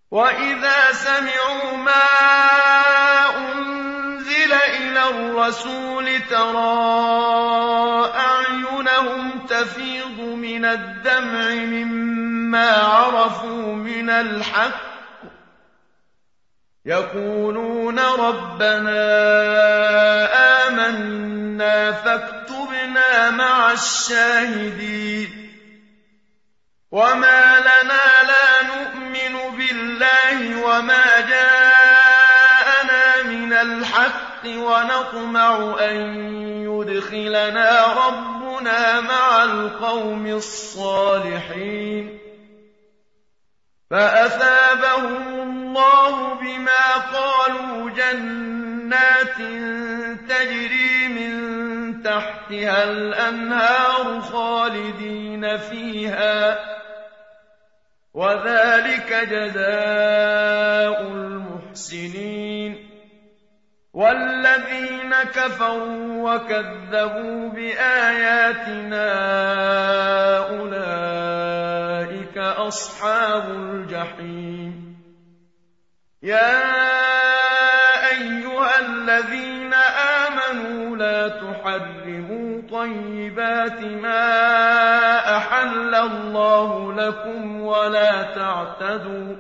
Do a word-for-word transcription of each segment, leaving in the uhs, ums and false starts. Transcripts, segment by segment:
وَإِذَا سَمِعُوا مَا أُنزِلَ إِلَى الرَّسُولِ تَرَىٰ أَعْيُنَهُمْ تَفِيضُ مِنَ الدَّمْعِ مِمَّا عَرَفُوا مِنَ الْحَقِّ يَقُولُونَ رَبَّنَا آمَنَّا فَاكْتُبْنَا مَعَ الشَّاهِدِينَ وَمَا لَنَا لَا نُؤْمِنُ بِاللَّهِ وَمَا جَاءَنَا مِنَ الْحَقِّ وَنَطْمَعُ أَن يُدْخِلَنَا رَبُّنَا مَعَ الْقَوْمِ الصَّالِحِينَ فَأَثَابَهُمُ اللَّهُ بِمَا قَالُوا جَنَّاتٍ تَجْرِي مِن تَحْتِهَا الْأَنْهَارُ خَالِدِينَ فِيهَا وَذَٰلِكَ جَزَاءُ الْمُحْسِنِينَ وَالَّذِينَ كَفَرُوا وَكَذَّبُوا بِآيَاتِنَا أُولَٰئِكَ أَصْحَابُ الْجَحِيمِ يَا أَيُّهَا الَّذِينَ آمَنُوا لَا تُحَرِّمُوا طَيِّبَاتِ مَا أَحَلَّ اللَّهُ لَكُمْ وَلَا تَعْتَدُوا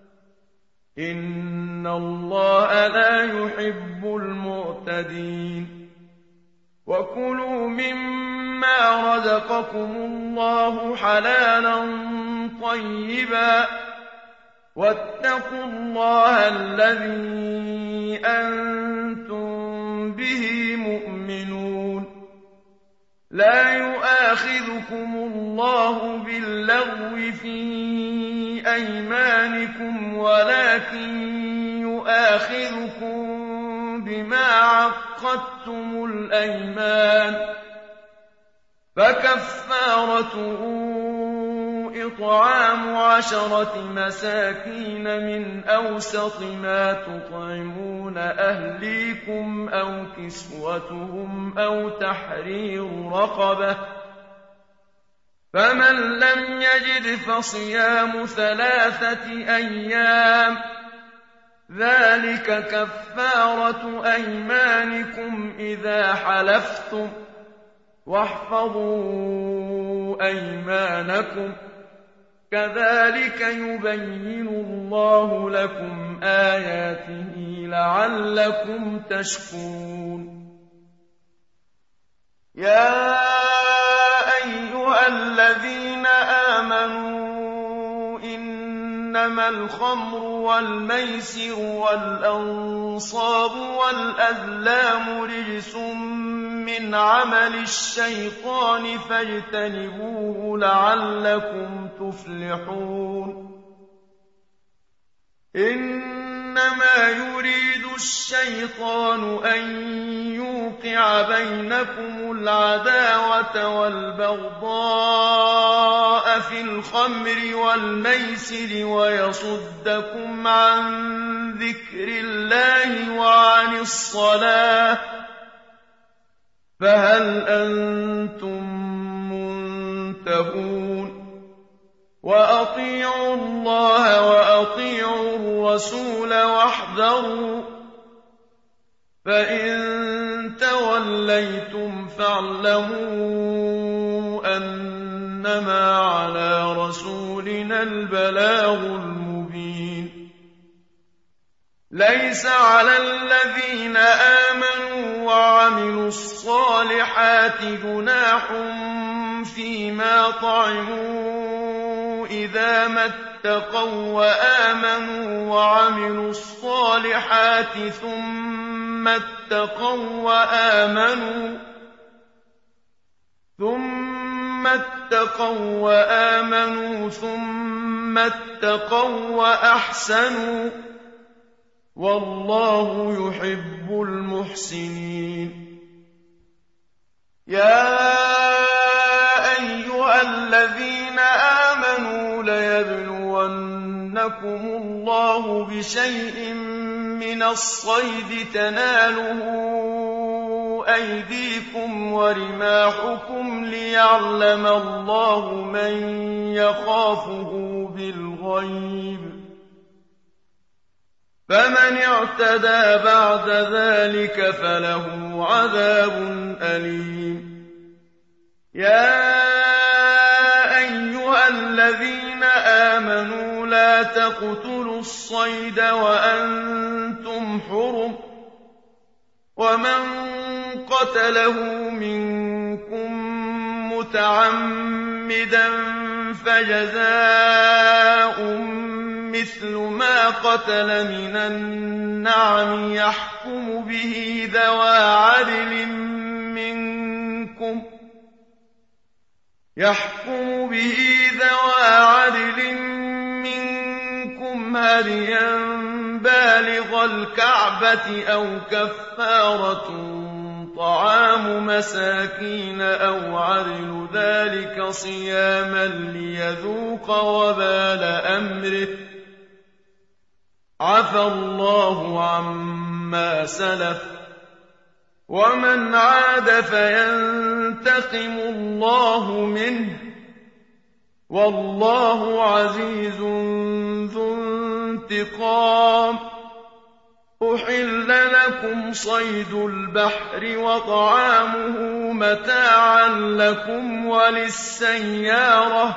إِنَّ اللَّهَ لَا يُحِبُّ الْمُعْتَدِينَ وَكُلُوا مِمَّا رَزَقَكُمُ اللَّهُ حَلَالًا طَيِّبًا وَاتَّقُوا اللَّهَ الَّذِي أَنتُم بِهِ مُؤْمِنُونَ لَا يُؤَاخِذُكُمُ اللَّهُ بِاللَّغْوِ فِي أَيْمَانِكُمْ وَلَٰكِن يُؤَاخِذُكُم بِمَا عَقَّدتُّمُ الْأَيْمَانَ فَكَفَّارَتُهُ إِطْعَامُ عَشَرَةِ مَسَاكِينَ مِنْ أَوْسَطِ مَا تُطْعِمُونَ أَهْلِيكُمْ أَوْ كِسْوَتُهُمْ أَوْ تَحْرِيرُ رَقَبَةٍ فَمَن لَّمْ يَجِدْ فَصِيَامُ ثَلَاثَةِ أَيَّامٍ ذَٰلِكَ كَفَّارَةُ أَيْمَانِكُمْ إِذَا حَلَفْتُمْ ۚ وَاحْفَظُوا أَيْمَانَكُمْ ۚ كَذَٰلِكَ يُبَيِّنُ اللَّهُ لَكُمْ آيَاتِهِ لَعَلَّكُمْ تَشْكُرُونَ يَا أَيُّهَا الَّذِينَ آمَنُوا إِنَّمَا الْخَمْرُ وَالْمَيْسِرُ وَالْأَنصَابُ وَالْأَزْلَامُ رِجْسٌ مِّنْ عَمَلِ الشَّيْطَانِ فَاجْتَنِبُوهُ لَعَلَّكُمْ تُفْلِحُونَ إِنَّمَا يُرِيدُ الشَّيْطَانُ أَن يُوقِعَ بَيْنَكُمُ الْعَدَاوَةَ وَالْبَغْضَاءَ فِي الْخَمْرِ وَالْمَيْسِرِ وَيَصُدَّكُمْ عَن ذِكْرِ اللَّهِ وَعَنِ الصَّلَاةِ ۖ فَهَلْ أَنتُم مُّنتَهُونَ وَأَطِيعُوا اللَّهَ وَأَطِيعُوا الرَّسُولَ وَاحْذَرُوا ۚ فَإِن تَوَلَّيْتُمْ فَاعْلَمُوا أَنَّمَا عَلَىٰ رَسُولِنَا الْبَلَاغُ الْمُبِينُ لَيْسَ عَلَى الَّذِينَ آمَنُوا وَعَمِلُوا الصَّالِحَاتِ جُنَاحٌ فِيمَا طَعِمُوا إِذَا مَا اتَّقَوا وَّآمَنُوا وَعَمِلُوا الصَّالِحَاتِ ثُمَّ اتَّقَوا وَّآمَنُوا ثُمَّ اتَّقَوا وَّآمَنُوا ثُمَّ اتَّقَوا وَّأَحْسَنُوا ۗ وَاللَّهُ يُحِبُّ الْمُحْسِنِينَ يَا أَيُّهَا الَّذِينَ آمَنُوا لَيَبْلُوَنَّكُمُ اللَّهُ بِشَيْءٍ مِّنَ الصَّيْدِ تَنَالُهُ أَيْدِيكُمْ وَرِمَاحُكُمْ لِيَعْلَمَ اللَّهُ مَن يَخَافُهُ بِالْغَيْبِ ۚ فمن اعتدى بعد ذلك فله عذاب أليم. يا أيها الذين آمنوا لا تقتلوا الصيد وأنتم حرم، ومن قتله منكم متعمدا فجزاء مثل ما قتل من النعم يحكم به ذوى عدل منكم يحكم به ذوى عدل منكم هديا بالغ الكعبة أو كفارة طعام مساكين أو عدل ذلك صياما ليذوق وبال أمره، عفى الله عما سلف، ومن عاد فينتقم الله منه، والله عزيز ذو انتقام. أحل لكم صيد البحر وطعامه متاعا لكم وللسيارة،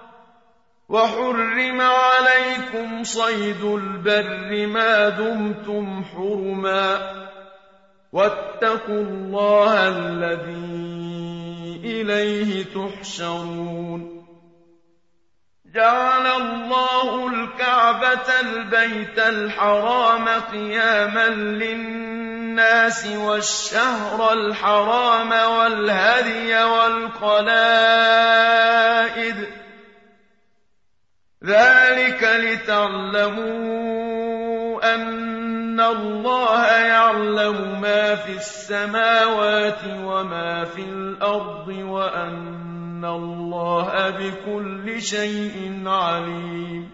وحرم عليكم صيد البر ما دمتم حرما، واتقوا الله الذي إليه تحشرون. جعل الله الكعبة البيت الحرام قياما للناس والشهر الحرام والهدي والقلائد، ذلك لتعلموا أن الله يعلم ما في السماوات وما في الأرض، وأن الله بكل شيء عليم.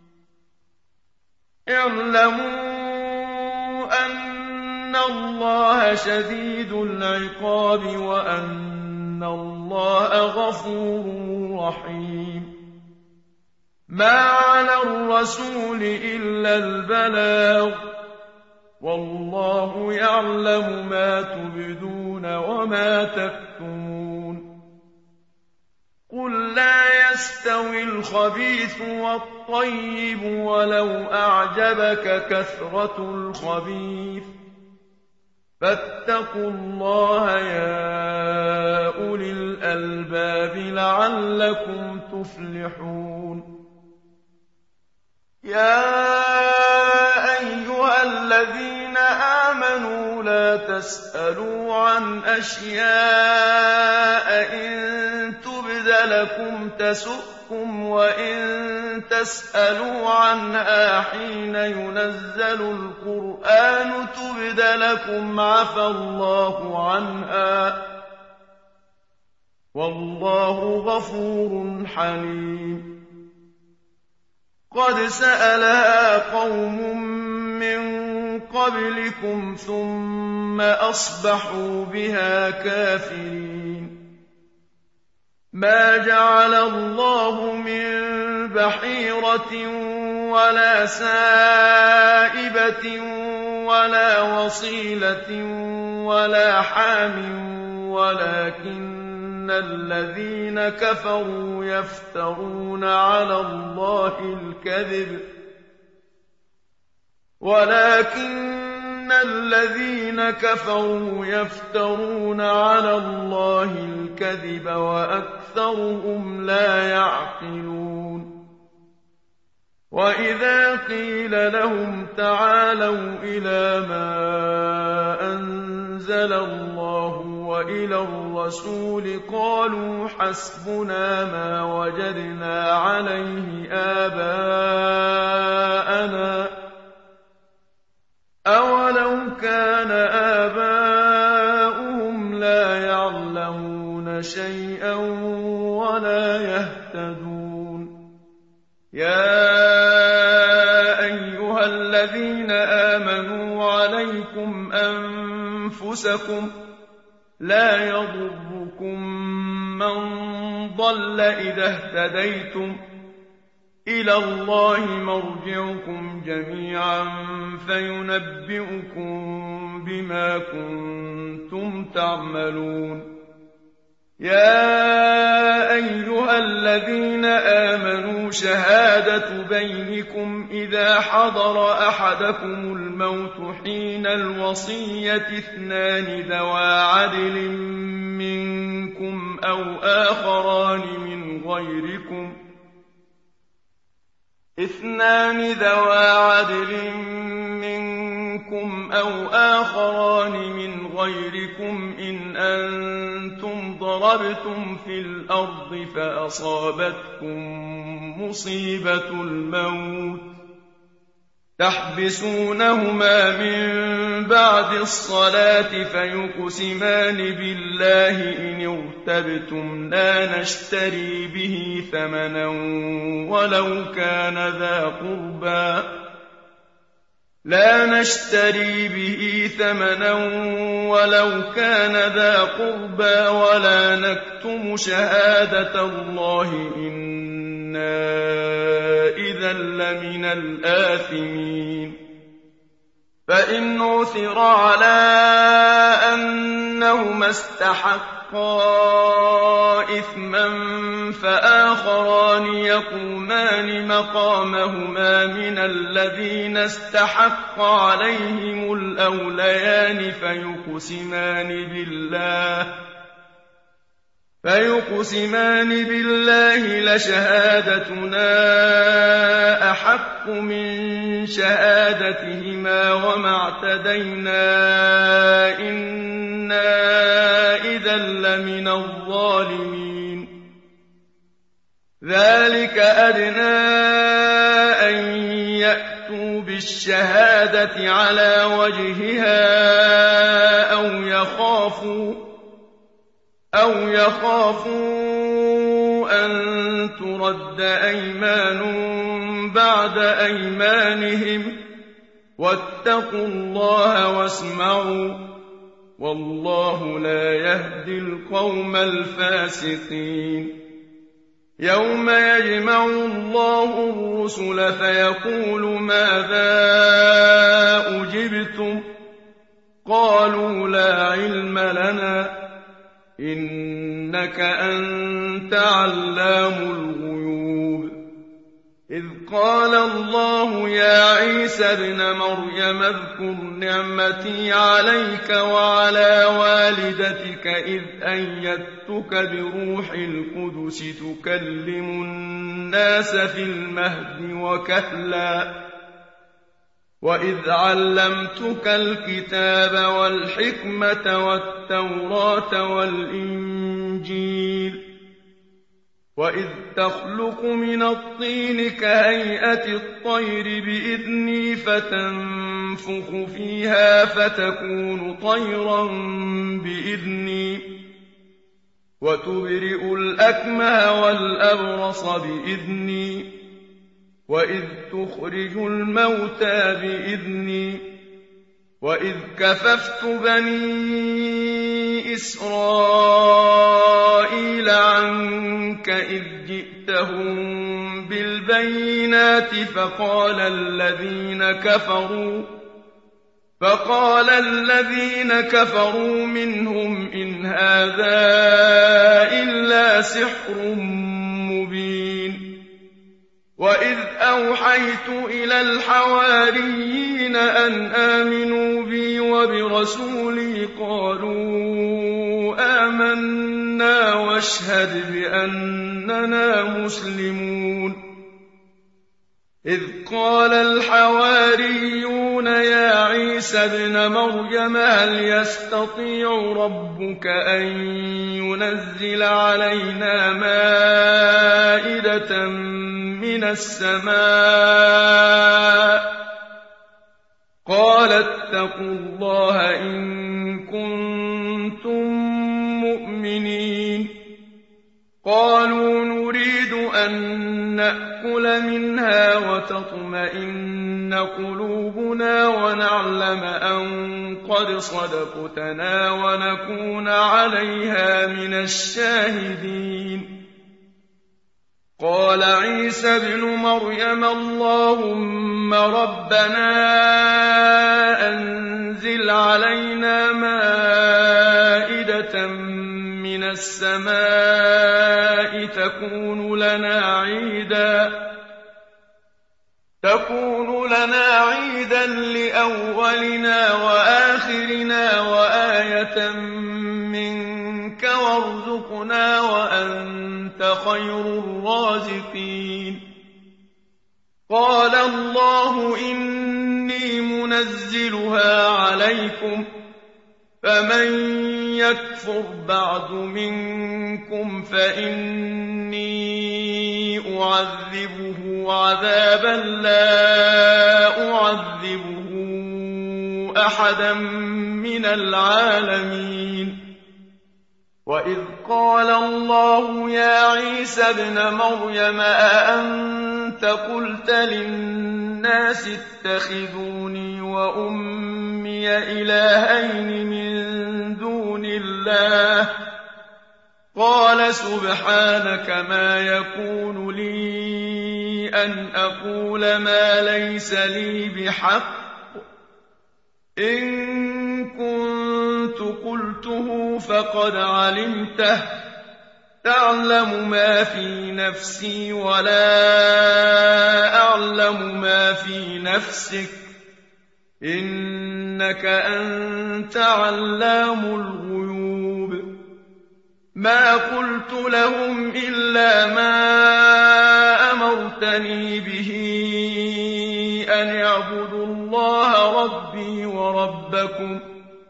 اعلموا أن الله شديد العقاب، وأن الله غفور رحيم. ما على الرسول إلا البلاغ، والله يعلم ما تبدون وما تكتمون. قل لا يستوي الخبيث والطيب ولو أعجبك كثرة الخبيث، فاتقوا الله يا أولي الألباب لعلكم تفلحون. يا أيها الذين آمنوا لا تسألوا عن أشياء إن تبد لكم تسؤكم، وإن تسألوا عنها حين ينزل القرآن تبد لكم عفى الله عنها، والله غفور حليم. قد سألها قوم من قبلكم ثم أصبحوا بها كافرين. ما جعل الله من بحيرة ولا سائبة ولا وصيلة ولا حام، ولكن الذين كفروا يفترون على الله الكذب ولكن الذين كفروا يفترون على الله الكذب وأكثرهم لا يعقلون. وإذا قيل لهم تعالوا إلى ما أنزل الله وإلى الرسول قالوا حسبنا ما وجدنا عليه آباءنا أولو كان آباؤهم لا يعلمون شيئا ولا يهتدون. يا أيها الذين آمنوا عليكم أنفسكم لا يضركم من ضل إذا اهتديتم إلى الله مرجعكم جميعا فينبئكم بما كنتم تعملون. يا أيها الذين آمنوا شهادة بينكم إذا حضر أحدكم الموت حين الوصية اثنان ذوى عدل منكم أو آخران من غيركم اثنان ذوى عدل منكم أو آخران من غيركم إن أنتم ضربتم في الأرض فأصابتكم مصيبة الموت تحبسونهما من بعد الصلاة فيقسمان بالله إن ارتبتم لا نشتري به ثمنا ولو كان ذا قربى لا نشتري به ثمنا ولو كان ذا قربى ولا نكتم شهادة الله إنا إذا لمن الآثمين. فإن عثر على أنهما استحقا إثما فآخران يقومان مقامهما من الذين استحق عليهم الأوليان فيقسمان بالله فيقسمان بالله لشهادتنا أحق من شهادتهما وما اعتدينا إنا إذا لمن الظالمين. ذلك أدنى أن يأتوا بالشهادة على وجهها أو يخافوا أو يخافوا أن ترد أيمان بعد أيمانهم واتقوا الله واسمعوا والله لا يهدي القوم الفاسقين. يوم يجمع الله الرسل فيقول ماذا أجبتم قالوا لا علم لنا إنك أنت علام الغيوب. إذ قال الله يا عيسى ابن مريم اذكر نعمتي عليك وعلى والدتك إذ أيدتك بروح القدس تكلم الناس في المهد وكهلا وإذ علمتك الكتاب والحكمة والتوراة والإنجيل وإذ تخلق من الطين كهيئة الطير بإذني فتنفخ فيها فتكون طيرا بإذني وتبرئ الأكمه والأبرص بإذني وإذ تخرج الموتى بإذني وإذ كففت بني إسرائيل عنك إذ جئتهم بالبينات فقال الذين كفروا فقال الذين كفروا منهم إن هذا إلا سحر مبين. وإذ أوحيت إلى الحواريين أن آمنوا بي وبرسولي قالوا آمنا واشهد بأننا مسلمون. إذ قال الحواريون يا عيسى ابن مريم هل يستطيع ربك أن ينزل علينا مائدة من السماء قال اتقوا الله إن كنتم مؤمنين. قالوا نريد أن نأكل منها وتطمئن قلوبنا ونعلم أن قد صدقتنا ونكون عليها من الشاهدين. قال عيسى ابن مريم اللهم ربنا أنزل علينا مائدة من السماء تكون لنا عيدا تكون لنا عيدا لأولنا وآخرنا وآية منك وارزقنا وأنت خير الرازقين قال الله إني منزلها عليكم فمن يكفر بعد منكم فإني أعذبه عذابا لا أعذبه أحدا من العالمين وإذ قال الله يا عيسى ابن مريم أأنت قلت للناس اتخذوني وأمي إلهين من دون الله قال سبحانك ما يكون لي أن أقول ما ليس لي بحق إن كنت قلته فقد علمته تعلم ما في نفسي ولا أعلم ما في نفسك إنك أنت علام الغيوب ما قلت لهم إلا ما أمرتني به أن اعبدوا الله ربي وربكم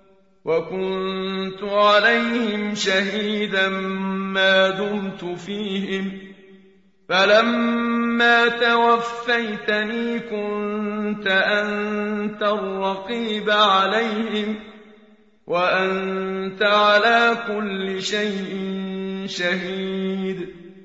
وكنت عليهم شهيدا ما دمت فيهم فلما توفيتني كنت أنت الرقيب عليهم وأنت على كل شيء شهيد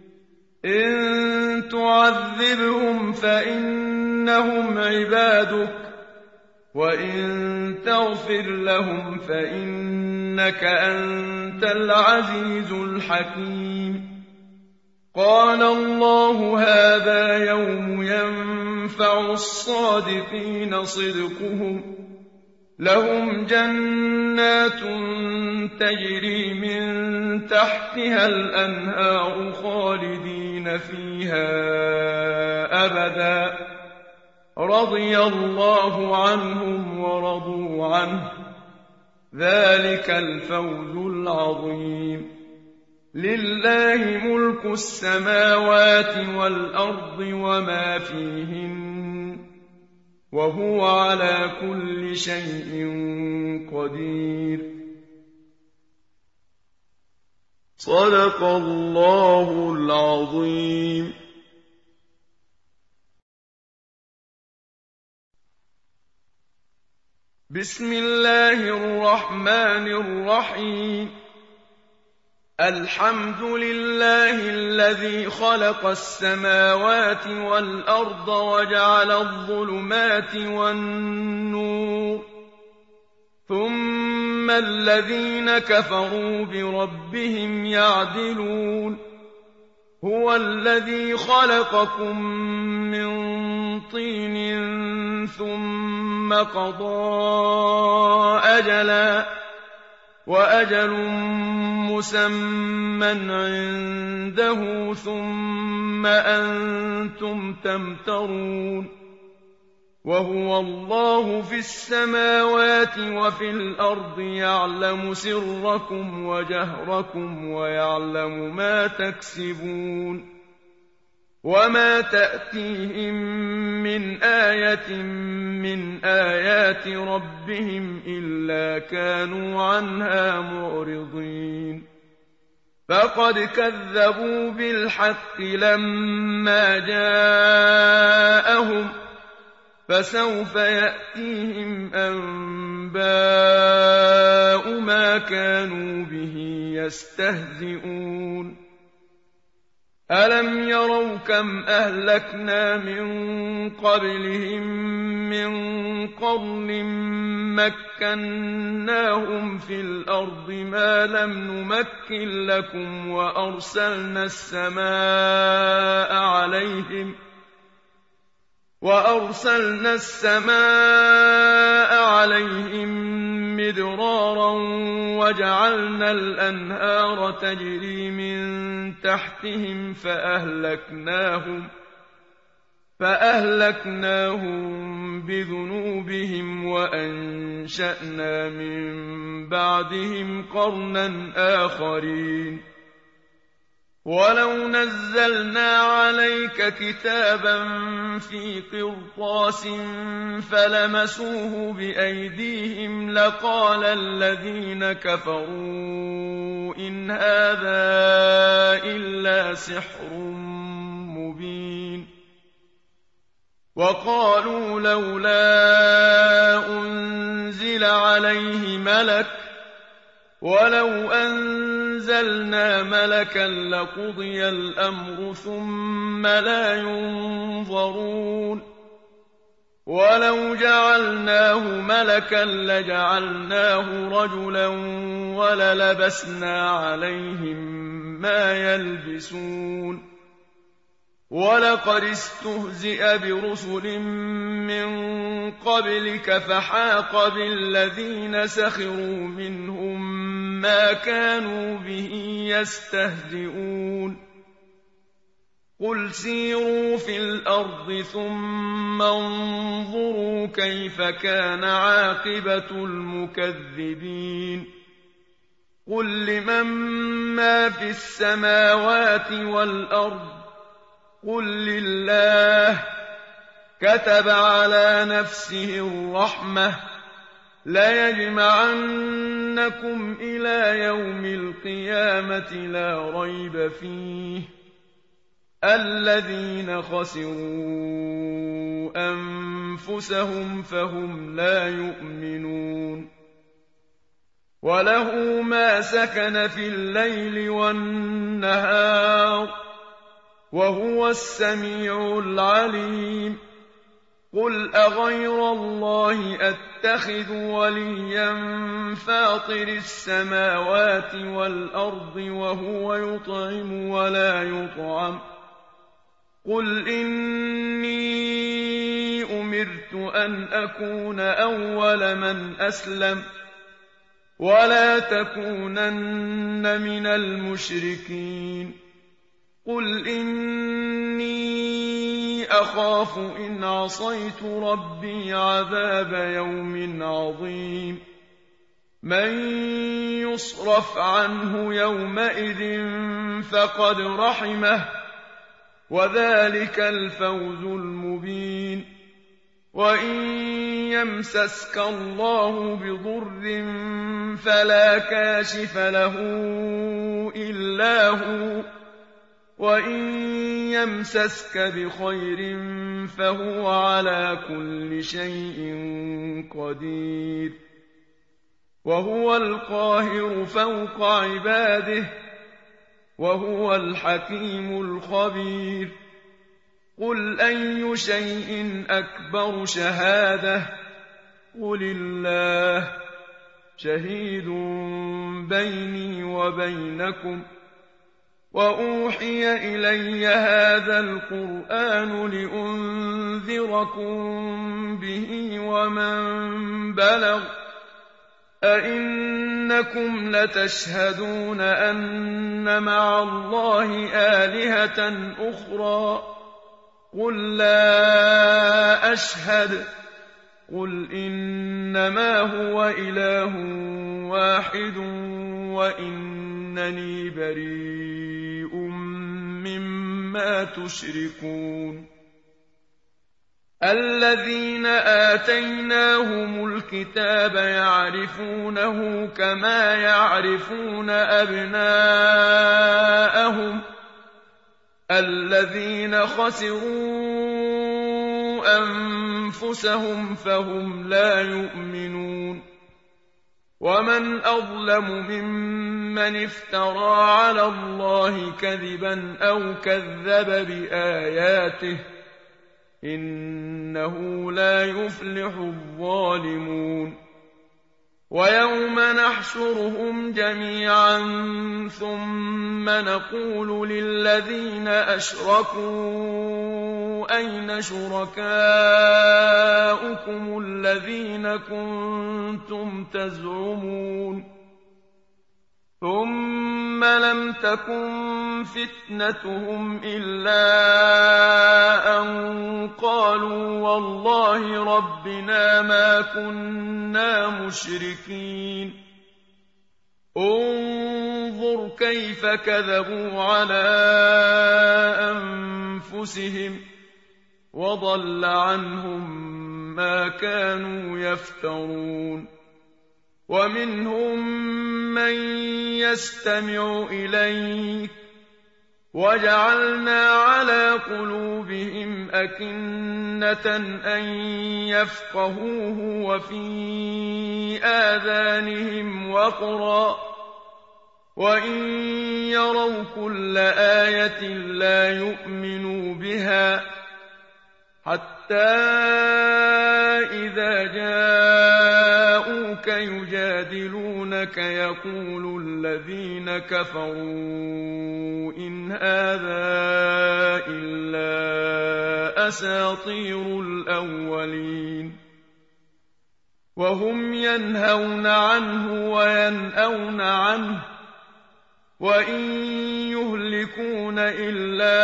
إن تعذبهم فإنهم عبادك وإن تغفر لهم فإنك أنت العزيز الحكيم قال الله هذا يوم ينفع الصادقين صدقهم لهم جنات تجري من تحتها الأنهار خالدين فيها أبدا رضي الله عنهم ورضوا عنه ذلك الفوز العظيم لله ملك السماوات والأرض وما فيهن وهو على كل شيء قدير صدق الله العظيم بسم الله الرحمن الرحيم الحمد لله الذي خلق السماوات والأرض وجعل الظلمات والنور ثم الذين كفروا بربهم يعدلون هو الذي خلقكم من طين ثم قضى أجلا وأجل مسمى عنده ثم أنتم تمترون وهو الله في السماوات وفي الأرض يعلم سركم وجهركم ويعلم ما تكسبون وما تأتيهم من آية من آيات ربهم إلا كانوا عنها معرضين فقد كذبوا بالحق لما جاءهم فسوف يأتيهم أنباء ما كانوا به يستهزئون أَلَمْ يَرَوْا كَمْ أَهْلَكْنَا مِن قَبْلِهِم مِّن قَرْنٍ مَّكَّنَّاهُمْ فِي الْأَرْضِ مَا لَمْ نُمَكِّن لَّكُمْ وَأَرْسَلْنَا السَّمَاءَ عَلَيْهِم وَأَرْسَلْنَا السَّمَاءَ عَلَيْهِم مِّدْرَارًا وَجَعَلْنَا الْأَنْهَارَ تَجْرِي مِن تَحْتِهِمْ فَأَهْلَكْنَاهُمْ فَأَهْلَكْنَاهُم بِذُنُوبِهِمْ وَأَنشَأْنَا مِن بَعْدِهِمْ قَرْنًا آخَرِينَ وَلَوْ نَزَّلْنَا عَلَيْكَ كِتَابًا فِي قِرْطَاسٍ فَلَمَسُوهُ بِأَيْدِيهِمْ لَقَالَ الَّذِينَ كَفَرُوا إِنْ هَٰذَا إِلَّا سِحْرٌ مُّبِينٌ وَقَالُوا لَوْلَا أُنزِلَ عَلَيْهِ مَلَكٌ ۖ وَلَوْ أَنزَلْنَا مَلَكًا لَّقُضِيَ الْأَمْرُ ثُمَّ لَا يُنظَرُونَ وَلَوْ جَعَلْنَاهُ مَلَكًا لَّجَعَلْنَاهُ رَجُلًا وَلَلَبَسْنَا عَلَيْهِم مَّا يَلْبِسُونَ وَلَقَدِ اسْتُهْزِئَ بِرُسُلٍ مِّن قَبْلِكَ فَحَاقَ بِالَّذِينَ سَخِرُوا مِنْهُم مَّا كَانُوا بِهِ يَسْتَهْزِئُونَ قُلْ سِيرُوا فِي الْأَرْضِ ثُمَّ انظُرُوا كَيْفَ كَانَ عَاقِبَةُ الْمُكَذِّبِينَ قُل لِّمَن مَّا فِي السَّمَاوَاتِ وَالْأَرْضِ قُل لِّلَّهِ كَتَبَ عَلَىٰ نَفْسِهِ الرَّحْمَةَ لَيَجْمَعَنَّكُمْ إِلَىٰ يَوْمِ الْقِيَامَةِ لَا رَيْبَ فِيهِ الَّذِينَ خَسِرُوا أَنفُسَهُمْ فَهُمْ لَا يُؤْمِنُونَ وَلَهُ مَا سَكَنَ فِي اللَّيْلِ وَالنَّهَارِ وَهُوَ السَّمِيعُ الْعَلِيمُ قُلْ أَغَيْرَ اللَّهِ أَتَّخِذُ وَلِيًّا فَاطِرِ السَّمَاوَاتِ وَالْأَرْضِ وَهُوَ يُطْعِمُ وَلَا يُطْعَمُ قُلْ إِنِّي أُمِرْتُ أَنْ أَكُونَ أَوَّلَ مَنْ أَسْلَمَ وَلَا تَكُونَنَّ مِنَ الْمُشْرِكِينَ قُلْ إِنِّي أَخَافُ إِنْ عَصَيْتُ رَبِّي عَذَابَ يَوْمٍ عَظِيمٍ مَّن يُصْرَفْ عَنْهُ يَوْمَئِذٍ فَقَدْ رَحِمَهُ وَذَٰلِكَ الْفَوْزُ الْمُبِينُ وَإِن يَمْسَسْكَ اللَّهُ بِضُرٍّ فَلَا كَاشِفَ لَهُ إِلَّا هُوَ وَإِن يَمْسَسْكَ بِخَيْرٍ فَهُوَ عَلَىٰ كُلِّ شَيْءٍ قَدِيرٌ وَهُوَ الْقَاهِرُ فَوْقَ عِبَادِهِ وَهُوَ الْحَكِيمُ الْخَبِيرُ قُلْ أَيُّ شَيْءٍ أَكْبَرُ شَهَادَةً قُلِ اللَّهُ شَهِيدٌ بَيْنِي وَبَيْنَكُمْ وَأُوحِيَ إِلَيَّ هَٰذَا الْقُرْآنُ لِأُنذِرَكُم بِهِ وَمَن بَلَغَ أَئِنَّكُمْ لَتَشْهَدُونَ أَنَّ مَعَ اللَّهِ آلِهَةً أُخْرَىٰ قُل لَّا أَشْهَدُ قُلْ إِنَّمَا هُوَ إِلَٰهٌ وَاحِدٌ وَإِنَّنِي بَرِيءٌ مِّمَّا تُشْرِكُونَ الَّذِينَ آتَيْنَاهُمُ الْكِتَابَ يَعْرِفُونَهُ كَمَا يَعْرِفُونَ أَبْنَاءَهُمُ الَّذِينَ خَسِرُوا أَنفُسَهُمْ فَهُمْ لَا يُؤْمِنُونَ ومن أظلم ممن افترى على الله كذبا أو كذب بآياته إنه لا يفلح الظالمون ويوم نحشرهم جميعا ثم نقول للذين أشركوا أين شركاؤكم الذين كنتم تزعمون ثم لم تكن فتنتهم إلا أن قالوا والله ربنا ما كنا مشركين انظر كيف كذبوا على أنفسهم وضل عنهم ما كانوا يفترون ومنهم من يستمع إليك وجعلنا على قلوبهم أكنة أن يفقهوه وفي آذانهم وقرا وإن يروا كل آية لا يؤمنوا بها حتى إذا جاءوك يجادلونك يقول الذين كفروا إن هذا إلا أساطير الأولين وهم ينهون عنه وينأون عنه وإن يهلكون إلا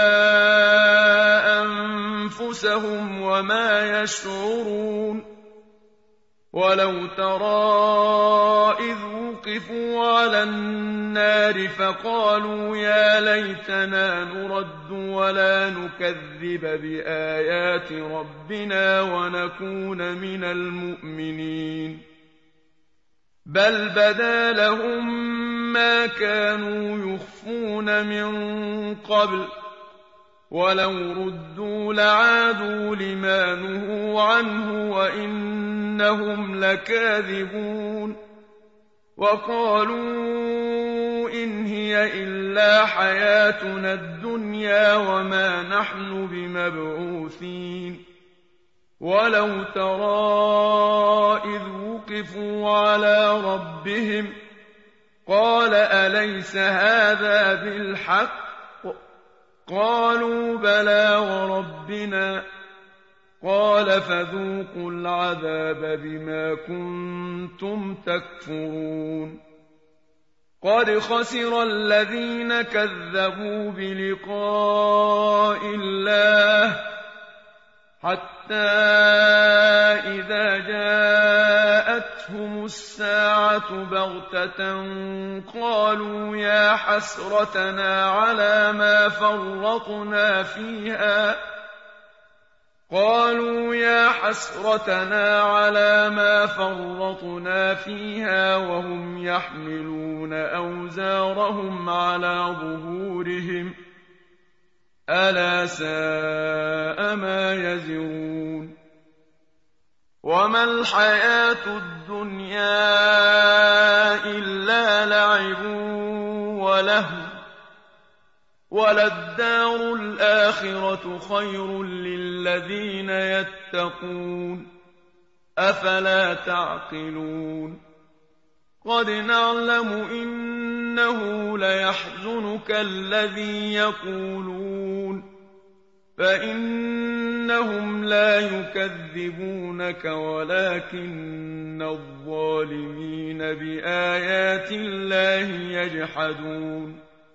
أنفسهم وما يشعرون ولو ترى إذ وقفوا على النار فقالوا يا ليتنا نرد ولا نكذب بآيات ربنا ونكون من المؤمنين بل بدا لهم ما كانوا يخفون من قبل ولو ردوا لعادوا لما نهوا عنه وإنهم لكاذبون وقالوا إن هي إلا حياتنا الدنيا وما نحن بمبعوثين ولو ترى إذ وقفوا على ربهم قال أليس هذا بالحق قالوا بلى وربنا قال فذوقوا العذاب بما كنتم تكفرون قد خسر الذين كذبوا بلقاء الله حتى إذا جاءتهم الساعة بغتة قالوا يا حسرتنا على ما فرطنا فيها قالوا يا حسرتنا على ما فرطنا فيها وهم يحملون أوزارهم على ظهورهم ألا ساء ما يزرون وما الحياة الدنيا إلا لعب ولهو وللدار الآخرة خير للذين يتقون أفلا تعقلون قد نعلم إنه ليحزنك الذي يقولون فإنهم لا يكذبونك ولكن الظالمين بآيات الله يجحدون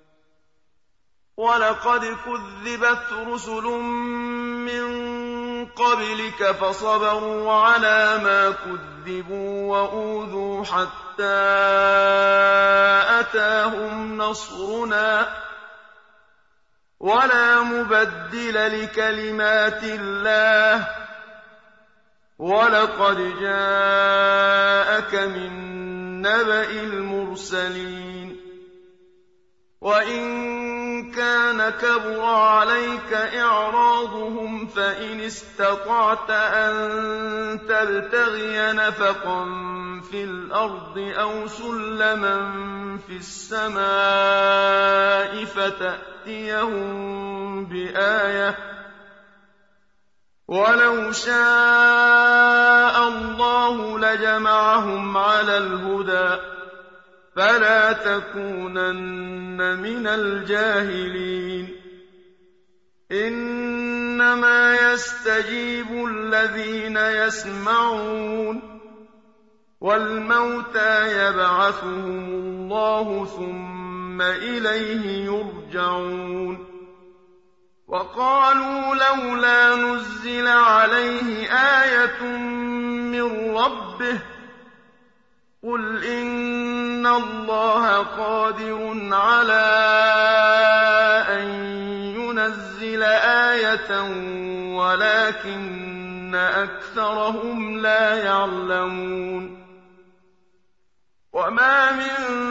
ولقد كذبت رسل من قبلك فصبروا على ما كذبوا وأوذوا حتى أتاهم نصرنا ولا مبدل لكلمات الله ولقد جاءك من نبأ المرسلين وَإِن كَانَ كَبُرَ عَلَيْكَ إِعْرَاضُهُمْ فَإِنِ اسْتَطَعْتَ أَن تَبْتَغِيَ نَفَقًا فِي الْأَرْضِ أَوْ سُلَّمًا فِي السَّمَاءِ فَتَأْتِيَهُم بِآيَةٍ ۚ وَلَوْ شَاءَ اللَّهُ لَجَمَعَهُمْ عَلَى الْهُدَىٰ فَلَا تَكُونَنَّ مِنَ الْجَاهِلِينَ إِنَّمَا يَسْتَجِيبُ الَّذِينَ يَسْمَعُونَ وَالْمَوْتَىٰ يَبْعَثُهُمُ اللَّهُ ثُمَّ إِلَيْهِ يُرْجَعُونَ وَقَالُوا لَوْلَا نُزِّلَ عَلَيْهِ آيَةٌ مِّن رَّبِّهِ ۖ قُلْ إِنَّ اللَّهَ قَادِرٌ عَلَىٰ أَن يُنَزِّلَ آيَةً وَلَٰكِنَّ أَكْثَرَهُمْ لَا يَعْلَمُونَ وَمَا مِن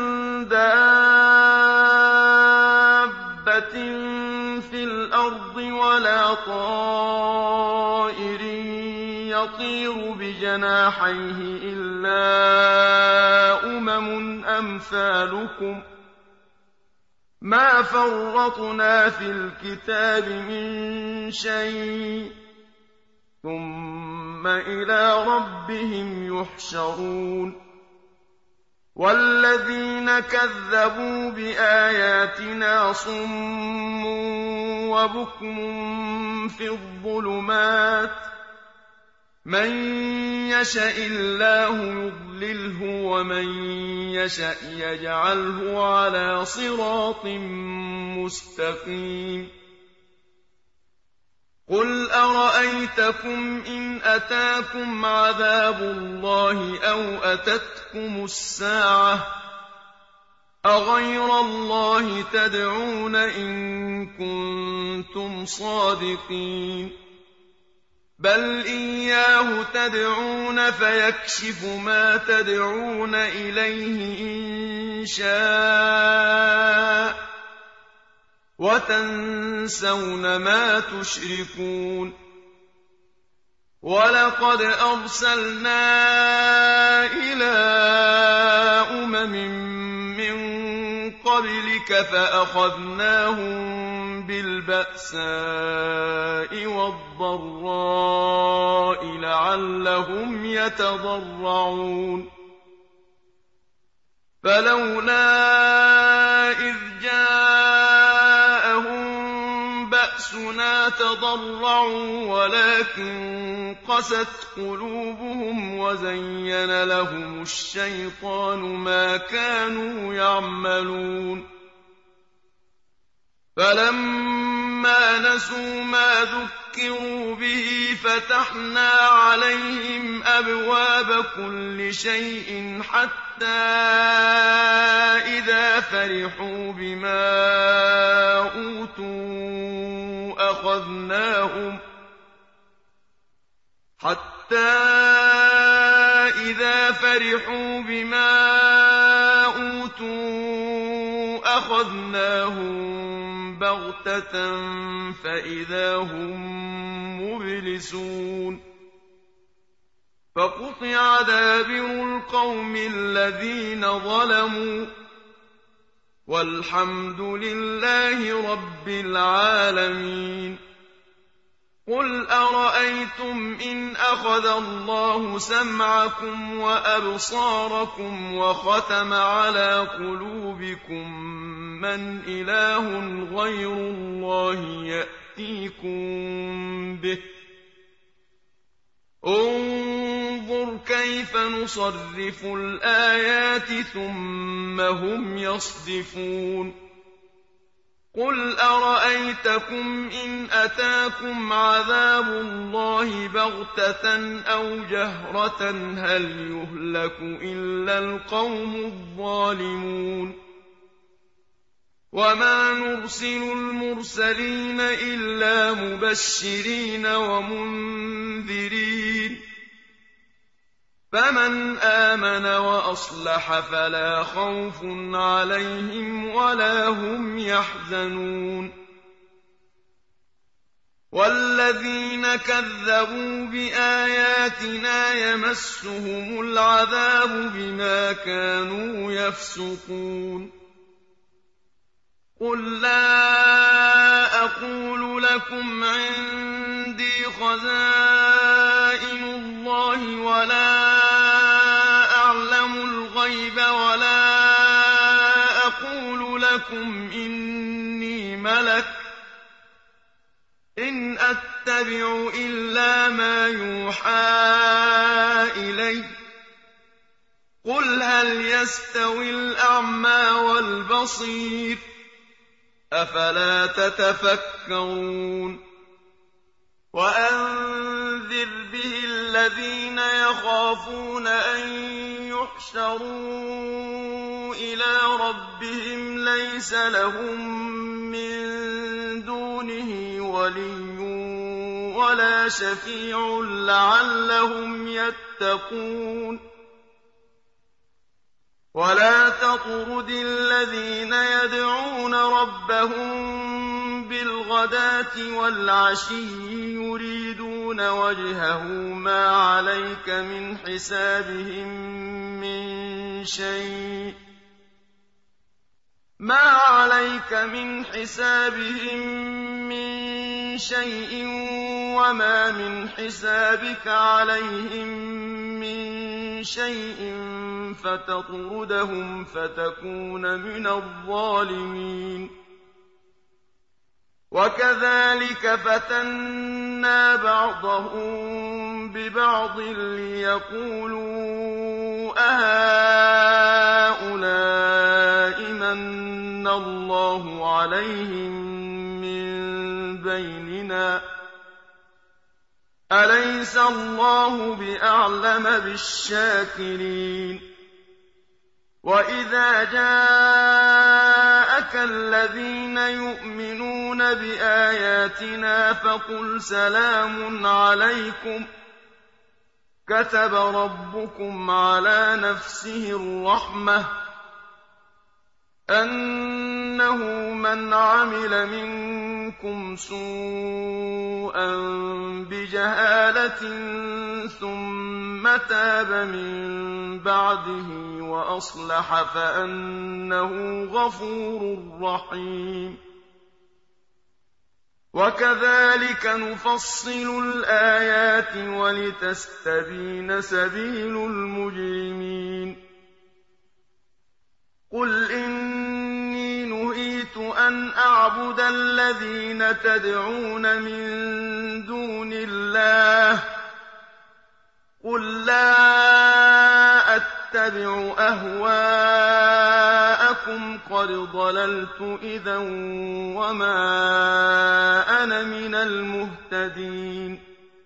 دَابَّةٍ فِي الْأَرْضِ وَلَا طَائِرٍ يَطِيرُ بِجَنَاحَيْهِ إِلَّا أُمَمٌ أَمْثَالُكُم ۚ مَّا فَرَّطْنَا فِي الْكِتَابِ مِن شَيْءٍ ۚ ثُمَّ إِلَىٰ رَبِّهِمْ يُحْشَرُونَ وَالَّذِينَ كَذَّبُوا بِآيَاتِنَا صُمٌّ وَبُكْمٌ فِي الظُّلُمَاتِ ۗ مَن يَشَإِ اللَّهُ يُضْلِلْهُ وَمَن يَشَأْ يَجْعَلْهُ عَلَىٰ صِرَاطٍ مُّسْتَقِيمٍ قُلْ أَرَأَيْتَكُمْ إِنْ أَتَاكُمْ عَذَابُ اللَّهِ أَوْ أَتَتْكُمُ السَّاعَةُ أَغَيْرَ اللَّهِ تَدْعُونَ إِن كُنتُمْ صَادِقِينَ بَلْ إِيَّاهُ تَدْعُونَ فَيَكْشِفُ مَا تَدْعُونَ إِلَيْهِ إِن شَاءَ ۖ وَتَنسَوْنَ مَا تُشْرِكُونَ وَلَقَدْ أَرْسَلْنَا إِلَىٰ أُمَمٍ مِّن قَبْلِكَ فَأَخَذْنَاهُم بِالْبَأْسَاءِ وَالضَّرَّاءِ لَعَلَّهُمْ يَتَضَرَّعُونَ فَلَوْلَا إِذْ جَاءَهُم بَأْسُنَا تَضَرَّعُوا وَلَٰكِن قَسَتْ قُلُوبُهُمْ وَزَيَّنَ لَهُمُ الشَّيْطَانُ مَا كَانُوا يَعْمَلُونَ فَلَمَّا نَسُوا مَا ذُكِّرُوا بِهِ فَتَحْنَا عَلَيْهِمْ أَبْوَابَ كُلِّ شَيْءٍ حَتَّىٰ إِذَا فَرِحُوا بِمَا أُوتُوا أَخَذْنَاهُمْ حَتَّىٰ إِذَا فَرِحُوا بِمَا أُوتُوا أَخَذْنَاهُم بَغْتَةً فَإِذَا هُم مُّبْلِسُونَ فَقُطِعَ دَابِرُ الْقَوْمِ الَّذِينَ ظَلَمُوا وَالْحَمْدُ لِلَّهِ رَبِّ الْعَالَمِينَ قُلْ أَرَأَيْتُمْ إِنْ أَخَذَ اللَّهُ سَمْعَكُمْ وَأَبْصَارَكُمْ وَخَتَمَ عَلَىٰ قُلُوبِكُم مَّنْ إِلَٰهٌ غَيْرُ اللَّهِ يَأْتِيكُم بِهِ ۗ انظُرْ كَيْفَ نُصَرِّفُ الْآيَاتِ ثُمَّ هُمْ يَصْدِفُونَ قُلْ أَرَأَيْتَكُمْ إِنْ أَتَاكُمْ عَذَابُ اللَّهِ بَغْتَةً أَوْ جَهْرَةً هَلْ يُهْلَكُ إِلَّا الْقَوْمُ الظَّالِمُونَ وَمَا نُرْسِلُ الْمُرْسَلِينَ إِلَّا مُبَشِّرِينَ وَمُنذِرِينَ فمن آمن وأصلح فلا خوف عليهم ولا هم يحزنون والذين كذبوا بآياتنا يمسهم العذاب بما كانوا يفسقون قل لا أقول لكم عندي خزائن الله ولا أعلم الغيب ولا أقول لكم إني ملك إن أتبع إلا ما يوحى إلي قل هل يستوي الأعمى والبصير أفلا تتفكرون وأنذر به الذين يخافون أن يحشروا إلى ربهم ليس لهم من دونه ولي ولا شفيع لعلهم يتقون ولا تطرد الذين يدعون ربهم بالغداة والعشي يريدون وجهه ما عليك من حسابهم من شيء ما عليك من حسابهم من شيء وما من حسابك عليهم من شيء فتطردهم فتكون من الظالمين وكذلك فتنا بعضهم ببعض ليقولوا أهؤلاء من الله عليهم من بيننا أليس الله بأعلم بالشاكرين وإذا جاءك الذين يؤمنون بآياتنا فقل سلام عليكم كتب ربكم على نفسه الرحمة أنه من عمل منكم سوءا بجهالة ثم تاب من بعده وأصلح فأنه غفور رحيم وكذلك نفصل الآيات ولتستبين سبيل المجرمين قل إني نهيت أن أعبد الذين تدعون من دون الله قل لا أتبع أهواءكم قد ضللت إذا وما أنا من المهتدين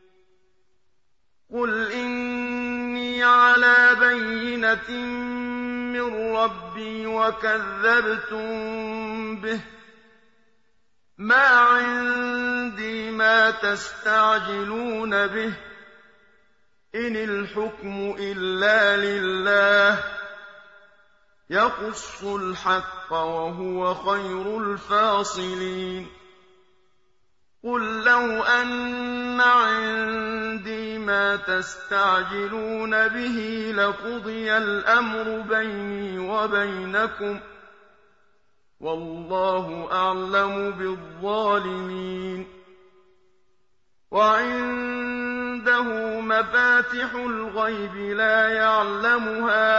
قل إني على بينة من ربي وكذبتم به ما عندي ما تستعجلون به إن الحكم إلا لله يقص الحق وهو خير الفاصلين قل لو أن عندي ما تستعجلون به لقضي الأمر بيني وبينكم والله أعلم بالظالمين وعنده مفاتح الغيب لا يعلمها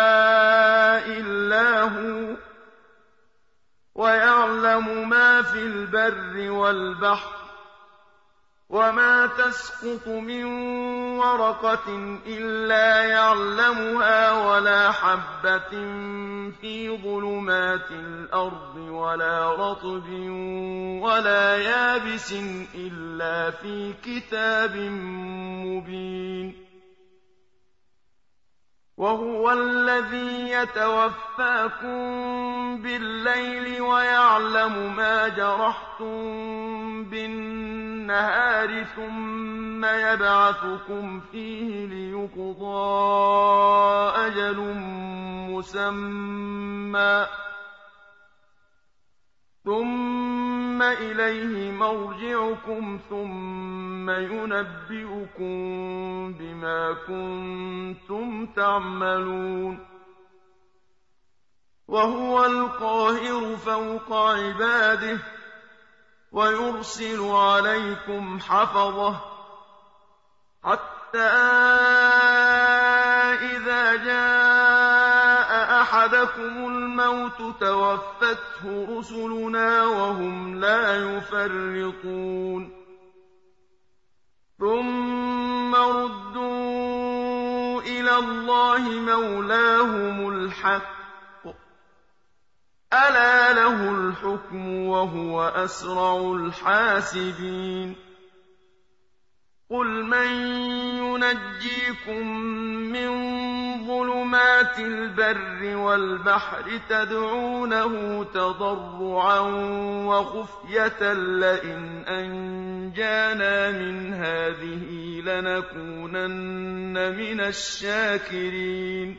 إلا هو ويعلم ما في البر والبحر وما تسقط من ورقة إلا يعلمها ولا حبة في ظلمات الأرض ولا رطب ولا يابس إلا في كتاب مبين وهو الذي يتوفاكم بالليل ويعلم ما جرحتم بالنهار النَّهَارِ ثُمَّ يَبْعَثُكُمْ فِيهِ لِيُقْضَىٰ أَجَلٌ مُّسَمًّى ثُمَّ إِلَيْهِ مَرْجِعُكُمْ ثُمَّ يُنَبِّئُكُم بِمَا كُنتُمْ تَعْمَلُونَ وَهُوَ الْقَاهِرُ فَوْقَ عِبَادِهِ وَيُرْسِلُ عَلَيْكُمْ حَفَظَةً حَتَّىٰ إِذَا جَاءَ أَحَدَكُمُ الْمَوْتُ تَوَفَّتْهُ رُسُلُنَا وَهُمْ لَا يُفَرِّطُونَ ثُمَّ رُدُّوا إِلَى اللَّهِ مَوْلَاهُمُ الْحَقِّ أَلَا لَهُ الْحُكْمُ وَهُوَ أَسْرَعُ الْحَاسِبِينَ قُلْ مَن يُنَجِّيكُم مِّن ظُلُمَاتِ الْبَرِّ وَالْبَحْرِ تَدْعُونَهُ تَضَرُّعًا وَخُفْيَةً لَّئِنْ أَنجَانَا مِنْ هَٰذِهِ لَنَكُونَنَّ مِنَ الشَّاكِرِينَ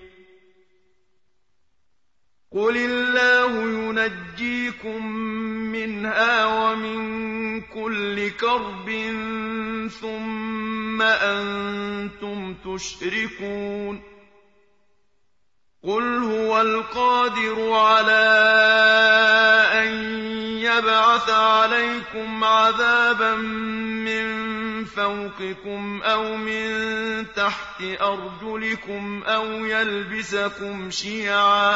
قُلِ اللَّهُ يُنَجِّيكُم مِّنْهَا وَمِن كُلِّ كَرْبٍ ثُمَّ أَنتُمْ تُشْرِكُونَ قُلْ هُوَ الْقَادِرُ عَلَىٰ أَن يَبْعَثَ عَلَيْكُمْ عَذَابًا مِّن فَوْقِكُمْ أَوْ مِن تَحْتِ أَرْجُلِكُمْ أَوْ يَلْبِسَكُمْ شِيَعًا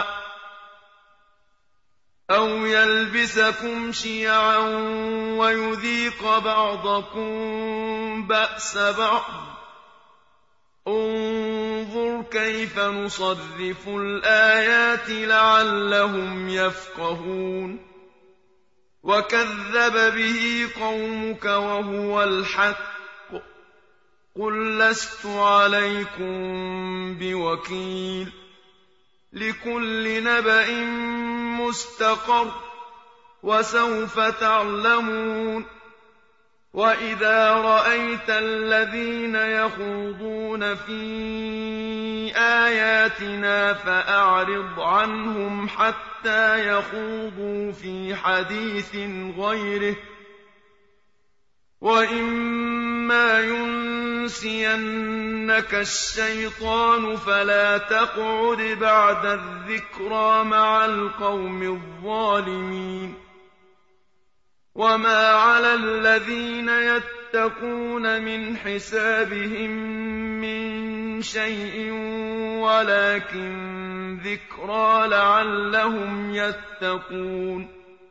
أَوْ يَلْبِسَكُمْ شِيَعًا وَيُذِيقَ بَعْضَكُم بَأْسَ بَعْضٍ ۗ انظُرْ كَيْفَ نُصَرِّفُ الْآيَاتِ لَعَلَّهُمْ يَفْقَهُونَ وَكَذَّبَ بِهِ قَوْمُكَ وَهُوَ الْحَقُّ ۚ قُل لَّسْتُ عَلَيْكُم بِوَكِيلٍ لِّكُلِّ نَبَإٍ مُّسْتَقَرٌّ ۚ وَسَوْفَ تَعْلَمُونَ وَإِذَا رَأَيْتَ الَّذِينَ يَخُوضُونَ فِي آيَاتِنَا فَأَعْرِضْ عَنْهُمْ حَتَّىٰ يَخُوضُوا فِي حَدِيثٍ غَيْرِهِ ۚ وَإِمَّا يُنسِيَنَّكَ الشَّيْطَانُ فَلَا تَقْعُدْ بَعْدَ الذِّكْرَىٰ مَعَ الْقَوْمِ الظَّالِمِينَ وَمَا عَلَى الَّذِينَ يَتَّقُونَ مِنْ حِسَابِهِم مِّن شَيْءٍ وَلَٰكِن ذِكْرَىٰ لَعَلَّهُمْ يَتَّقُونَ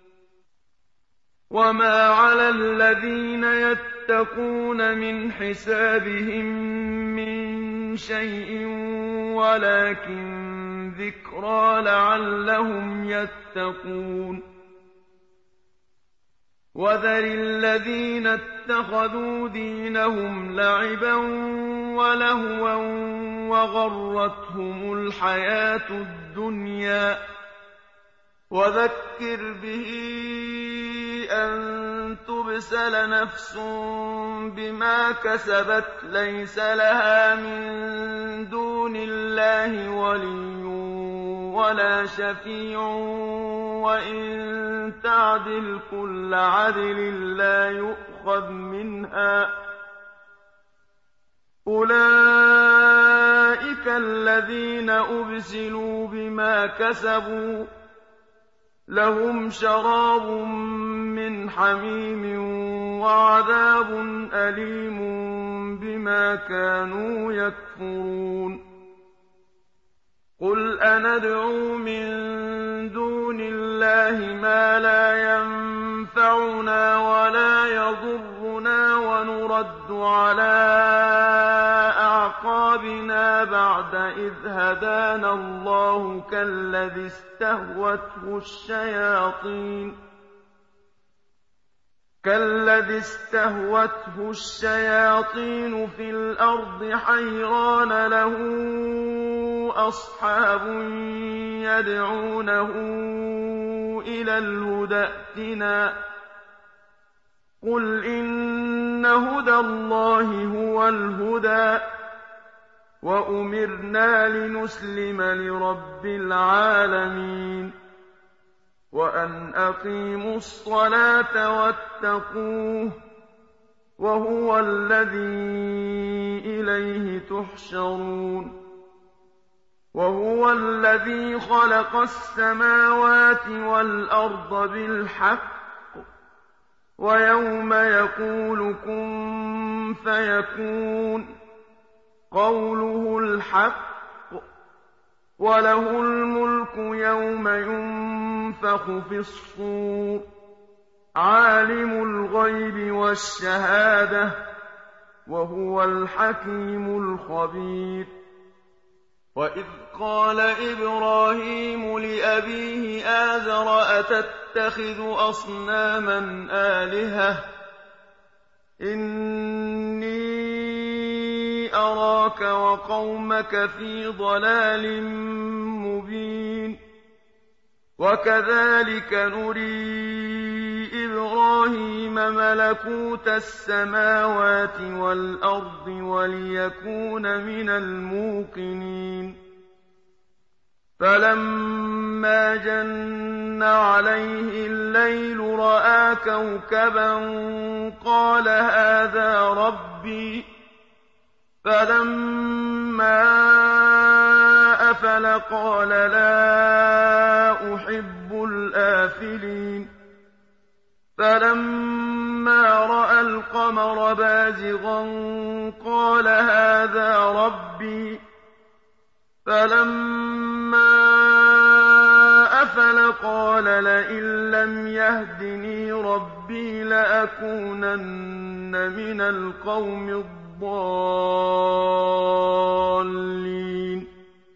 وَمَا عَلَى الَّذِينَ يَتَّقُونَ مِنْ حِسَابِهِم مِّن شَيْءٍ وَلَٰكِن ذِكْرَىٰ لَعَلَّهُمْ يَتَّقُونَ وَذَرِ الَّذِينَ اتَّخَذُوا دِينَهُمْ لَعِبًا وَلَهْوًا وَغَرَّتْهُمُ الْحَيَاةُ الدُّنْيَا ۚ وَذَكِّرْ بِهِ أَن تُبْسَلَ نَفْسٌ بِمَا كَسَبَتْ لَيْسَ لَهَا مِن دُونِ اللَّهِ وَلِيٌّ وَلَا شَفِيعٌ وَإِن تَعْدِلْ كُلَّ عَدْلٍ لَّا يُؤْخَذْ مِنْهَا ۗ أُولَٰئِكَ الَّذِينَ أُبْسِلُوا بِمَا كَسَبُوا ۖ لَهُمْ شَرَابٌ مِّنْ حَمِيمٍ وَعَذَابٌ أَلِيمٌ بِمَا كَانُوا يَكْفُرُونَ قُلْ أَنَدْعُو مِن دُونِ اللَّهِ مَا لَا يَنفَعُنَا وَلَا يَضُرُّنَا وَنُرَدُّ عَلَىٰ أَعْقَابِنَا بَعْدَ إِذْ هَدَانَا اللَّهُ كَالَّذِي اسْتَهْوَتْهُ الشَّيَاطِينُ كالذي استهوته الشياطين في الأرض حيران له أصحاب يدعونه إلى الهدى ائتنا قُلْ إِنَّ هُدَى اللَّهِ هُوَ الْهُدَىٰ ۖ وَأُمِرْنَا لِنُسْلِمَ لِرَبِّ الْعَالَمِينَ وَأَنْ أَقِيمُوا الصَّلَاةَ وَاتَّقُوهُ ۚ وَهُوَ الَّذِي إِلَيْهِ تُحْشَرُونَ وَهُوَ الَّذِي خَلَقَ السَّمَاوَاتِ وَالْأَرْضَ بِالْحَقِّ ۖ وَيَوْمَ يَقُولُ كُن فَيَكُونُ قَوْلُهُ الْحَقُّ ۚ وَلَهُ الْمُلْكُ يَوْمَ يُنفَخُ فِي الصُّورِ ۚ عَالِمُ الْغَيْبِ وَالشَّهَادَةِ ۚ وَهُوَ الْحَكِيمُ الْخَبِيرُ وَإِذْ قَالَ إِبْرَاهِيمُ لِأَبِيهِ آزَرَ أَتَتَّخِذُ أَصْنَامًا آلِهَةً إِنِّي أَرَاكَ وَقَوْمَكَ فِي ضَلَالٍ مُّبِينٍ وَكَذَٰلِكَ نُرِي إِبْرَاهِيمَ مَلَكُوتَ السَّمَاوَاتِ وَالْأَرْضِ وَلِيَكُونَ مِنَ الْمُوقِنِينَ فَلَمَّا جَنَّ عَلَيْهِ اللَّيْلُ رَأَىٰ كَوْكَبًا قَالَ هَٰذَا رَبِّي ۖ فَلَمَّا أَفَلَ قَالَ لَا أُحِبُّ الْآفِلِينَ فَلَمَّا رَأَى الْقَمَرَ بَازِغًا قَالَ هَٰذَا رَبِّي ۖ فَلَمَّا أَفَلَ قَالَ لَئِن لَّمْ يَهْدِنِي رَبِّي لَأَكُونَنَّ مِنَ الْقَوْمِ الضَّالِّينَ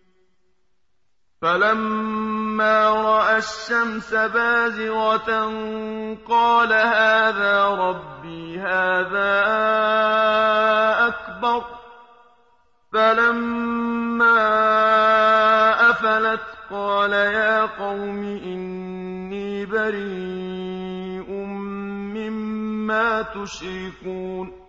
فَلَمَّا رَأَى الشَّمْسَ بَازِغَةً قَالَ هَٰذَا رَبِّي هَٰذَا أَكْبَرُ ۖ فَلَمَّا أَفَلَتْ قَالَ يَا قَوْمِ إِنِّي بَرِيءٌ مِّمَّا تُشْرِكُونَ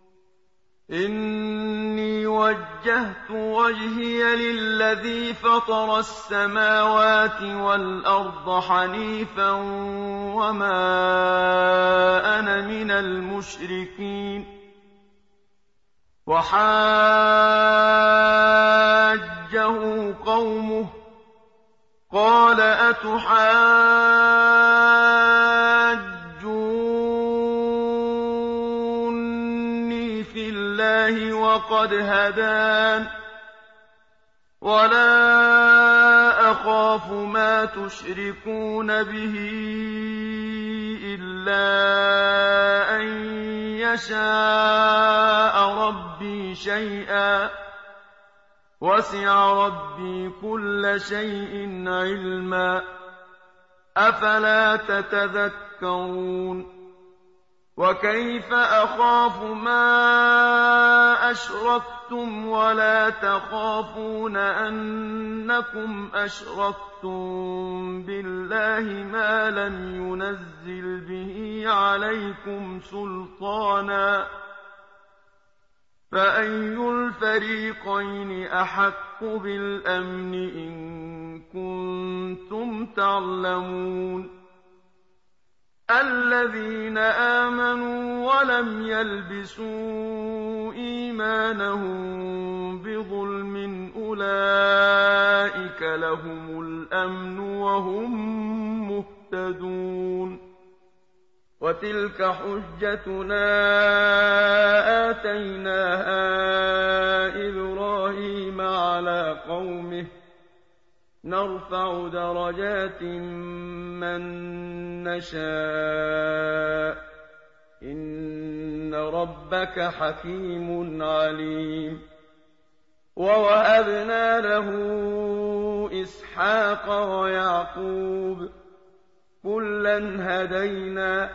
إِنِّي وَجَّهْتُ وَجْهِيَ لِلَّذِي فَطَرَ السَّمَاوَاتِ وَالْأَرْضَ حَنِيفًا وَمَا أَنَا مِنَ الْمُشْرِكِينَ وَحَاجَّهُ قَوْمُهُ قَالَ أَتُحَاجُّونِّي فِي اللَّهِ وَقَدْ هَدَانِ وَلَا أَخَافُ مَا تُشْرِكُونَ بِهِ إِلَّا أَن يَشَاءَ رَبِّي شَيْئًا ۗ وَسِعَ رَبِّي كُلَّ شَيْءٍ عِلْمًا ۗ أَفَلَا تَتَذَكَّرُونَ وَكَيْفَ أَخَافُ مَا أَشْرَكْتُمْ وَلَا تَخَافُونَ أَنَّكُمْ أَشْرَكْتُم بِاللَّهِ مَا لَمْ يُنَزِّلْ بِهِ عَلَيْكُمْ سُلْطَانًا ۚ فَأَيُّ الْفَرِيقَيْنِ أَحَقُّ بِالْأَمْنِ إِن كُنتُمْ تَعْلَمُونَ الَّذِينَ آمَنُوا وَلَمْ يَلْبِسُوا إِيمَانَهُم بِظُلْمٍ أُولَٰئِكَ لَهُمُ الْأَمْنُ وَهُم مُّهْتَدُونَ وَتِلْكَ حُجَّتُنَا آتَيْنَاهَا إِبْرَاهِيمَ عَلَىٰ قَوْمِهِ ۚ نَرْفَعُ دَرَجَاتٍ مَّن نَّشَاءُ ۗ إِنَّ رَبَّكَ حَكِيمٌ عَلِيمٌ وَوَهَبْنَا لَهُ إِسْحَاقَ وَيَعْقُوبَ ۚ كُلًّا هَدَيْنَا ۚ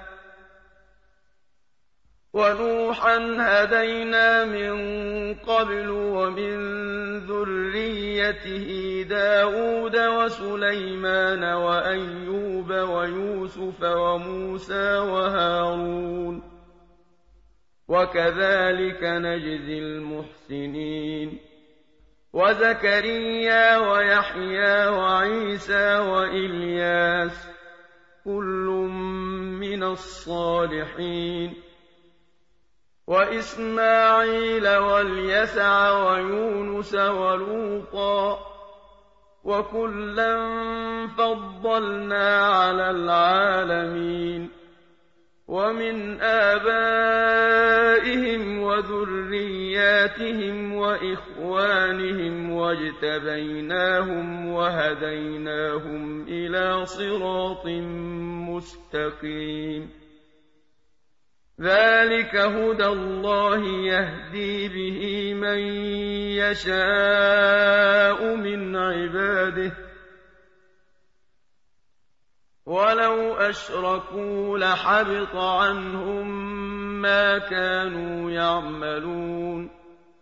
وَنُوحًا هَدَيْنَا مِن قَبْلُ ۖ وَمِن ذُرِّيَّتِهِ دَاوُودَ وَسُلَيْمَانَ وَأَيُّوبَ وَيُوسُفَ وَمُوسَىٰ وَهَارُونَ وكذلك نجزي المحسنين وزكريا ويحيى وعيسى وإلياس كل من الصالحين وإسماعيل واليسع ويونس ولوطا وكلا فضلنا على العالمين ومن آبائهم وذرياتهم وإخوانهم واجتبيناهم وهديناهم إلى صراط مستقيم ذلك هدى الله يهدي به من يشاء من عباده ولو أشركوا لحبط عنهم ما كانوا يعملون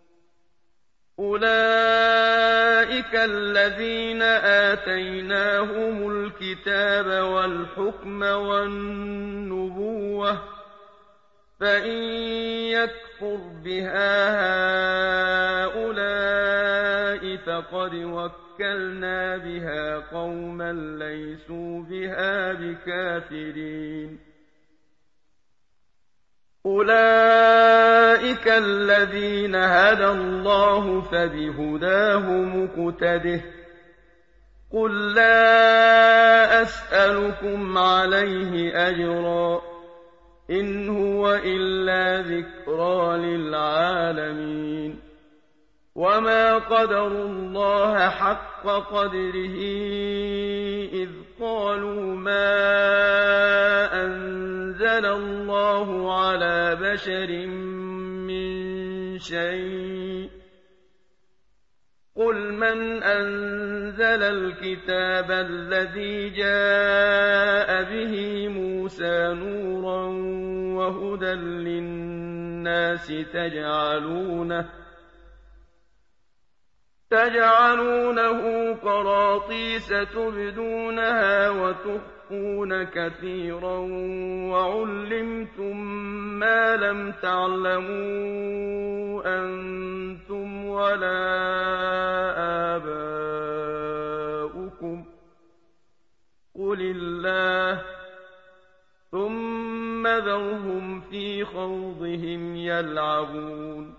أولئك الذين آتيناهم الكتاب والحكم والنبوة فإن يكفر بها هؤلاء فقد وكلنا بها قوما ليسوا بها بكافرين أولئك الذين هدى الله فبهداه مقتده قل لا أسألكم عليه أجرا إن هو إلا ذكرى للعالمين وما قدروا الله حق قدره إذ قالوا ما أنزل الله على بشر من شيء قل من أنزل الكتاب الذي جاء به موسى نورا وهدى للناس تجعلونه تجعلونه قراطيس تبدونها وتخفون كثيرا وعلمتم ما لم تعلموا أنتم ولا آباؤكم قل الله ثم ذرهم في خوضهم يلعبون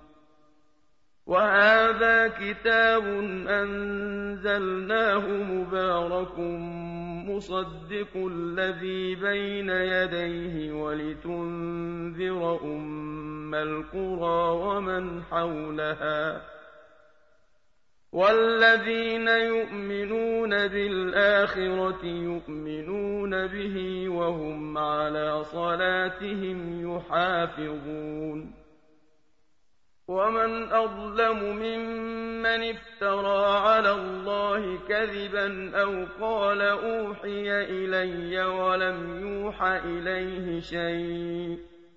وهذا كتاب أنزلناه مبارك مصدق الذي بين يديه ولتنذر أم القرى ومن حولها والذين يؤمنون بالآخرة يؤمنون به وهم على صلاتهم يحافظون ومن أظلم ممن افترى على الله كذبا أو قال أوحي إلي ولم يوح إليه شيء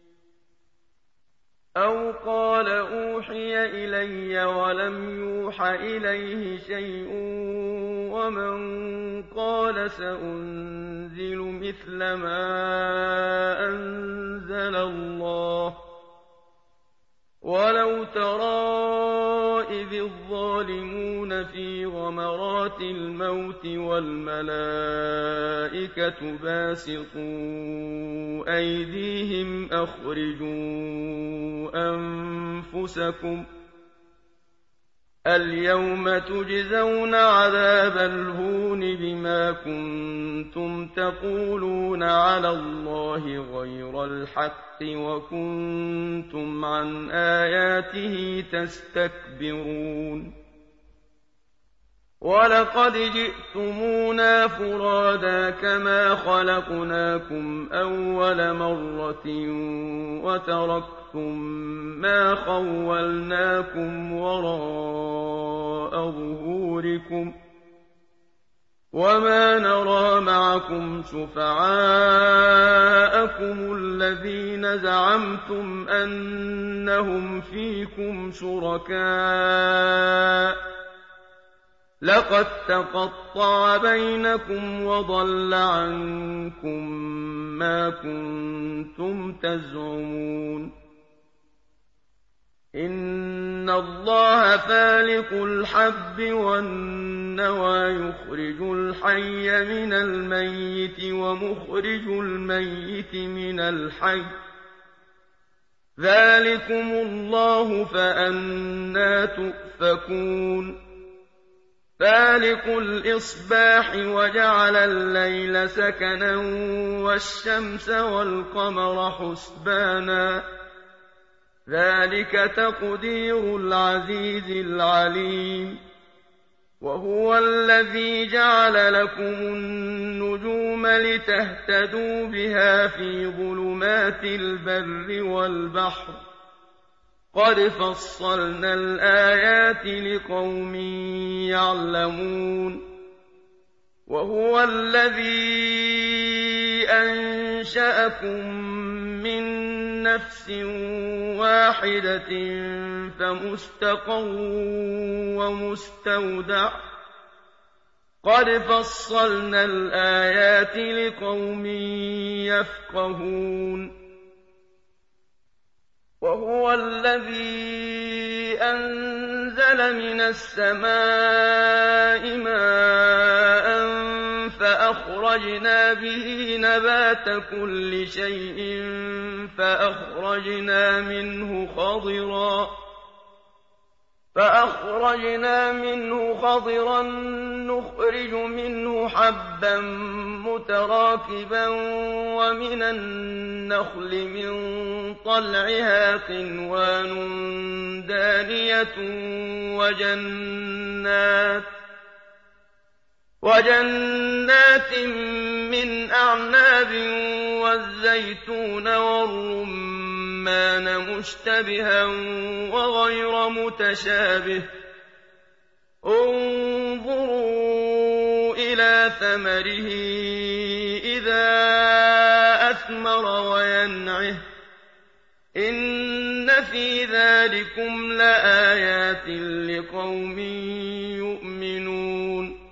أو قال أوحي إلي ولم يوح إليه شيء ومن قال سأنزل مثل ما أنزل الله ولو ترى إذ الظالمون في غمرات الموت والملائكة باسطوا أيديهم أخرجوا أنفسكم اليوم تجزون عذاب الهون بما كنتم تقولون على الله غير الحق وكنتم عن آياته تستكبرون ولقد جئتمونا فرادا كما خلقناكم أول مرة وتركتم ما خولناكم وراء ظهوركم وما نرى معكم شفعاءكم الذين زعمتم أنهم فيكم شركاء لقد تقطع بينكم وضل عنكم ما كنتم تزعمون إِنَّ اللَّهَ فَالِقُ الْحَبِّ وَالنَّوَىٰ يُخْرِجُ الْحَيَّ مِنَ الْمَيِّتِ وَمُخْرِجُ الْمَيِّتِ مِنَ الْحَيِّ ۚ ذَٰلِكُمُ اللَّهُ فَأَنَّىٰ تُؤْفَكُونَ فَالِقُ الْإِصْبَاحِ وَجَعَلَ اللَّيْلَ سَكَنًا وَالشَّمْسَ وَالْقَمَرَ حُسْبَانًا ۚ ذَٰلِكَ تَقْدِيرُ الْعَزِيزِ الْعَلِيمِ وَهُوَ الَّذِي جَعَلَ لَكُمُ النُّجُومَ لِتَهْتَدُوا بِهَا فِي ظُلُمَاتِ الْبَرِّ وَالْبَحْرِ ۗ قَدْ فَصَّلْنَا الْآيَاتِ لِقَوْمٍ يَعْلَمُونَ وَهُوَ الَّذِي أَنشَأَكُم مِّن نَّفْسٍ وَاحِدَةٍ فَمُسْتَقَرٌّ وَمُسْتَوْدَعٌ ۗ قَدْ فَصَّلْنَا الْآيَاتِ لِقَوْمٍ يَفْقَهُونَ وَهُوَ الَّذِي أَنزَلَ مِنَ السَّمَاءِ مَاءً فَأَخْرَجْنَا بِهِ نَبَاتَ كُلِّ شَيْءٍ فَأَخْرَجْنَا مِنْهُ خَضِرًا فَأَخْرَجْنَا مِنْهُ خَضِرًا نُّخْرِجُ مِنْهُ حَبًّا مُّتَرَاكِبًا وَمِنَ النَّخْلِ مِن طَلْعِهَا قِنْوَانٌ دَانِيَةٌ وَجَنَّاتٍ وَجَنَّاتٍ مِّنْ أَعْنَابٍ وَالزَّيْتُونَ وَالرُّمَّانَ مُشْتَبِهًا وَغَيْرَ مُتَشَابِهٍ ۗ انظُرُوا إِلَىٰ ثَمَرِهِ إِذَا أَثْمَرَ وَيَنْعِهِ ۚ إِنَّ فِي ذَٰلِكُمْ لَآيَاتٍ لِّقَوْمٍ يُؤْمِنُونَ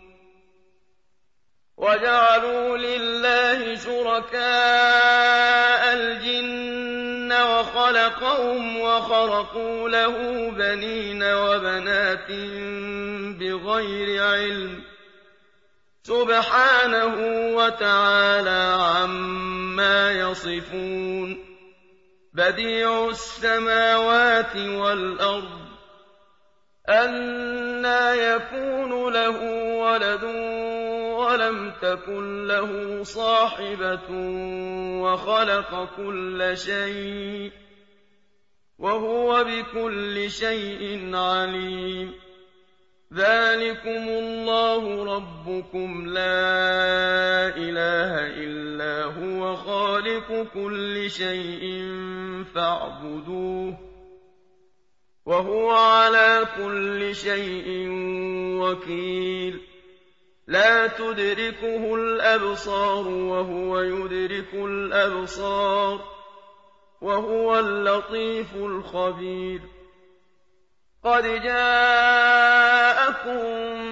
وَجَعَلُوا لِلَّهِ شُرَكَاءَ الْجِنَّ وَخَلَقَهُمْ وَخَرَقُوا لَهُ بَنِينَ وَبَنَاتٍ بِغَيْرِ عِلْمٍ ۚ سُبْحَانَهُ وَتَعَالَىٰ عَمَّا يَصِفُونَ بَدِيعُ السَّمَاوَاتِ وَالْأَرْضِ ۖ أَنَّىٰ يَكُونُ لَهُ وَلَدٌ وَلَمْ تَكُن لَّهُ صَاحِبَةٌ وَخَلَقَ كُلَّ شَيْءٍ ۖ وَهُوَ بِكُلِّ شَيْءٍ عَلِيمٌ ذَٰلِكُمُ اللَّهُ رَبُّكُمْ لَا إِلَٰهَ إِلَّا هُوَ خَالِقُ كُلِّ شَيْءٍ فَاعْبُدُوهُ ۚ وَهُوَ عَلَىٰ كُلِّ شَيْءٍ وَكِيلٌ لَّا تُدْرِكُهُ الْأَبْصَارُ وَهُوَ يُدْرِكُ الْأَبْصَارَ ۖ وَهُوَ اللَّطِيفُ الْخَبِيرُ قَدْ جَاءَكُم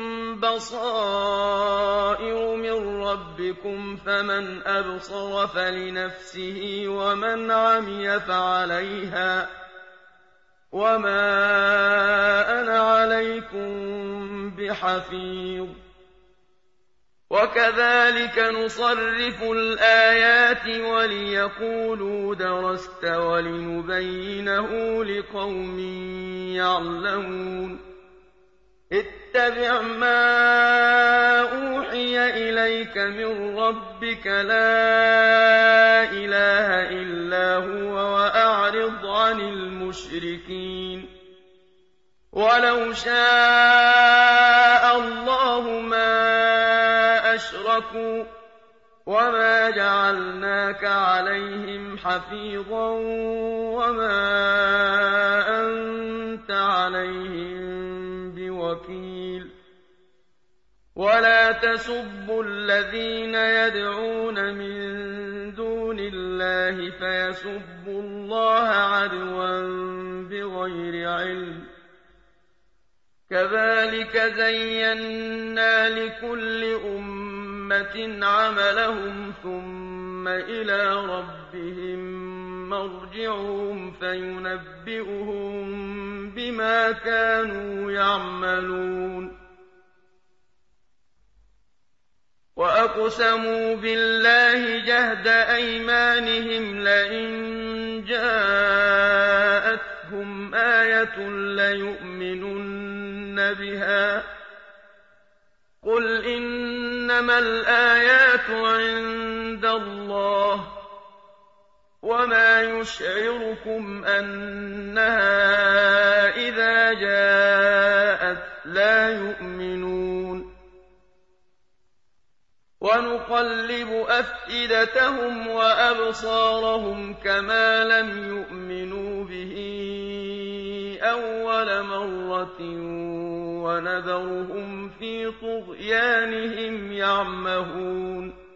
بَصَائِرُ مِن رَّبِّكُمْ ۖ فَمَنْ أَبْصَرَ فَلِنَفْسِهِ وَمَنْ عَمِيَ فَعَلَيْهَا ۖ وَمَا أَنَا عَلَيْكُم بِحَفِيظٍ وَكَذَٰلِكَ نُصَرِّفُ الْآيَاتِ وَلِيَقُولُوا دَرَسْتَ وَلِنُبَيِّنَهُ لِقَوْمٍ يَعْلَمُونَ اتَّبِعْ مَا أُوحِيَ إِلَيْكَ مِن رَّبِّكَ ۖ لَا إِلَٰهَ إِلَّا هُوَ وَأَعْرِضْ عَنِ الْمُشْرِكِينَ وَلَوْ شَاءَ اللَّهُ مَا أَشْرَكُوا ۗ وَمَا جَعَلْنَاكَ عَلَيْهِمْ حَفِيظًا وَمَا أَنتَ عَلَيْهِم بِوَكِيلٍ وَلَا تَسُبُّوا الَّذِينَ يَدْعُونَ مِن دُونِ اللَّهِ فَيَسُبُّوا اللَّهَ عَدْوًا بِغَيْرِ عِلْمٍ ۗ كَذَٰلِكَ زَيَّنَّا لِكُلِّ أُمَّةٍ عَمَلَهُمْ ثُمَّ إِلَىٰ رَبِّهِم مرجعهم فينبئهم بما كانوا يعملون وأقسموا بالله جهد أيمانهم لئن جاءتهم آية ليؤمنن بها قل إنما الآيات عند الله وما يشعركم أنها إذا جاءت لا يؤمنون ونقلب أفئدتهم وأبصارهم كما لم يؤمنوا به أول مرة ونذرهم في طغيانهم يعمهون